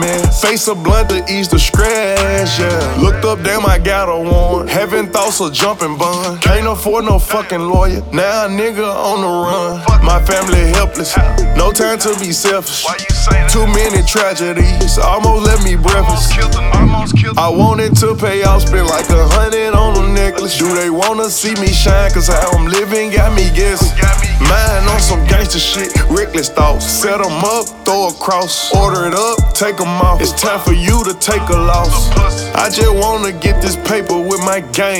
man. Face a blunt to ease the scratch, yeah. Looked up, damn, I got a warrant. Having thoughts of jumping bun. Can't afford no fucking lawyer. Now a nigga on the run. My family helpless. No time to be selfish. Too many tragedies. Almost left me breathless. I wanted to pay off, spend like 100 on a necklace. Do they wanna see me shine? Cause how I'm living got me guessing. Mine on some gangster shit, reckless thoughts. Set them up, throw a cross. Order it up, take them off. It's time for you to take a loss. I just wanna get this paper with my gang.